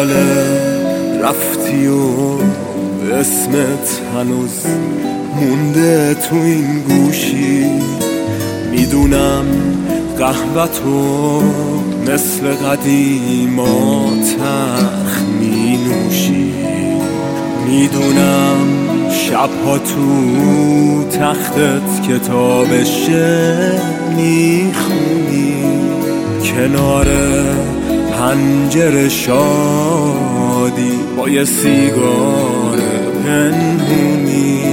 ساله رفتی و اسمت هنوز مونده تو این گوشی. میدونم قهوه‌تو مثل قدیما تلخ می نوشی. میدونم شبها تو تختت کتاب شعر میخونی، کنار پنجره شادی با یه سیگار پنهونی.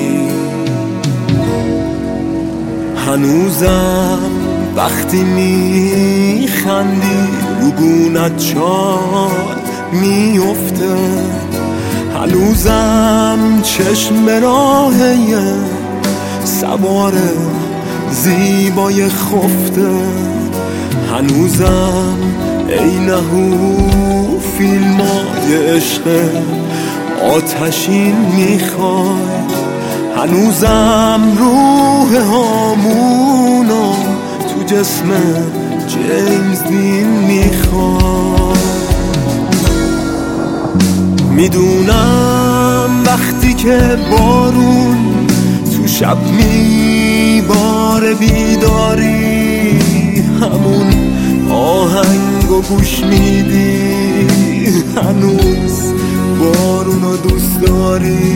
هنوزم وقتی میخندی رو گونت چال میفته، هنوزم چشم به راهه سوار زیبای خفته، هنوزم اینهو فیلمای عشق آتشین میخوای، هنوزم روح هامونو تو جسم جیمز دین میخوای. میدونم وقتی که بارون تو شب میباره بیداری، همون آهنگو گوش میدی، هنوز بارونو دوست داری.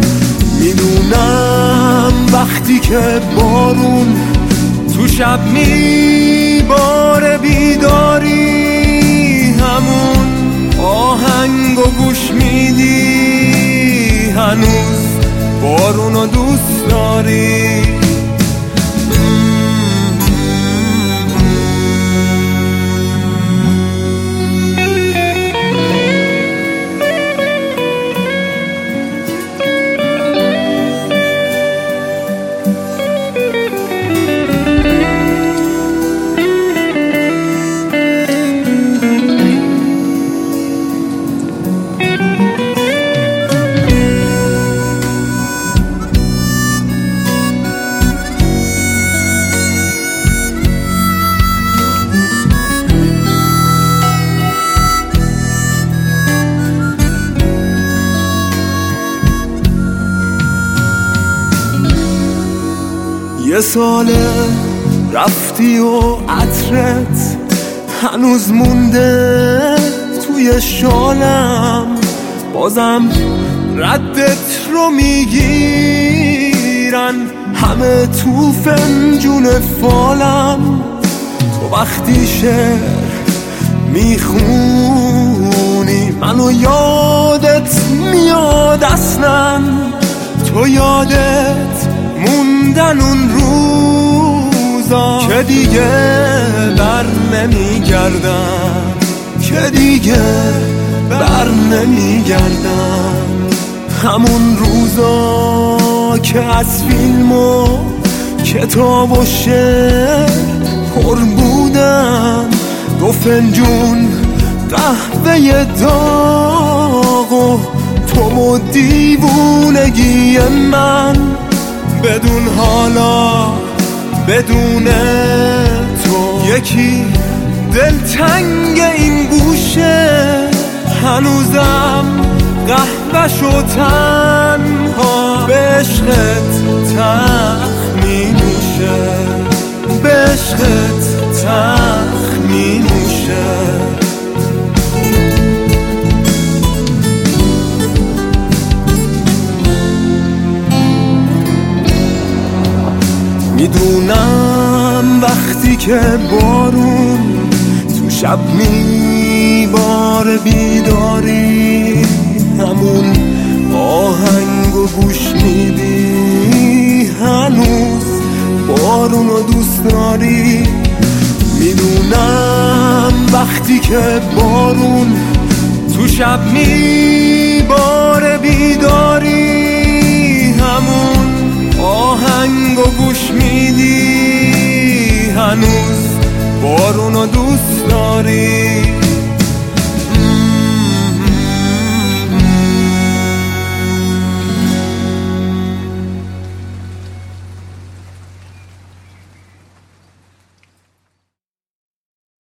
میدونم وقتی که بارون تو شب میباره بیداری، همون آهنگو گوش میدی، هنوز بارونو دوست داری. یه ساله رفتی و عطرت هنوز مونده توی شالم، بازم ردت رو میگیرن همه تو فنجون فالم. تو وقتی شعر میخونی منو یادت میاد اصلا، تو یادت موندن اون روزا که دیگه بر نمیگردن، که دیگه بر نمیگردن، همون روزا که از فیلم و کتاب و شعر پر بودن، دو فنجون قهوه داغ و تو و دیوونگی من، بدون حالا بدون تو یکی دلتنگ این گوشه، هنوزم قهوه شو تنها به عشقت تلخ می نوشه، به عشقت تلخ می نوشه. میدونم وقتی که بارون تو شب میباره بیداری، همون آهنگو گوش میدی، هنوز بارونو دوست داری. میدونم وقتی که بارون تو شب میباره بیداری، همون آهنگو گوش میدی، هنوز بارونو دوست داری.